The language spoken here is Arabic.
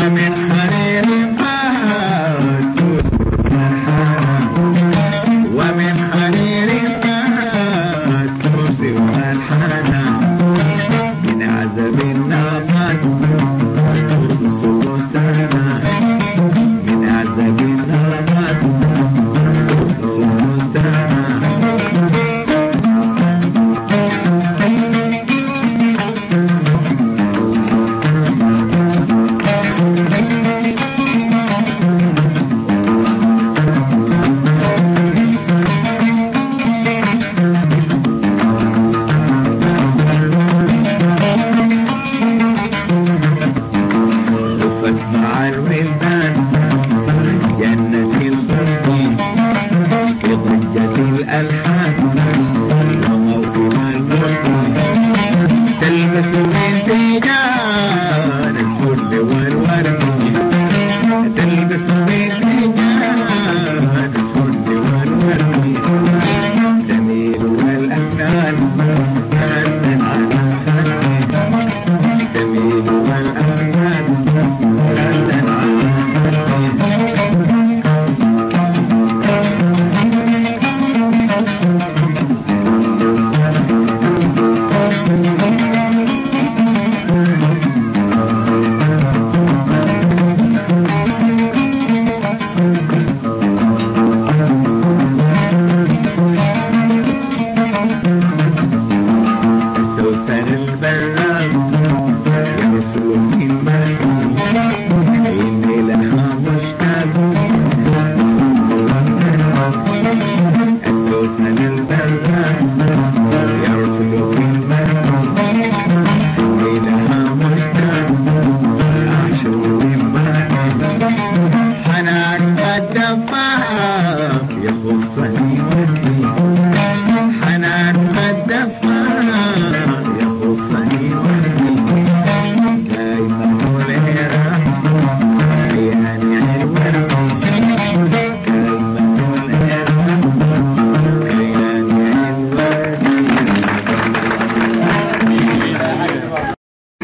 ومن حرير فات ومن حرير فات والحنان من عذاب النار سلطانا من عذاب النار سلطانا مع الولدان جنة البستان كضجة الألحان وموطن الموطن تلبس من تيجان الفل والورد تلبس من تيجان الفل والورد جميل والأفنان فنن على فنن جميل والأفنان سوسن البراد يرسل من مكان إني لها مشتاق سوسن البراد يرسل من مكان إني لها مشتاق أعشق من مكان حنان الدفاق يخصني ودي حنان الدفاق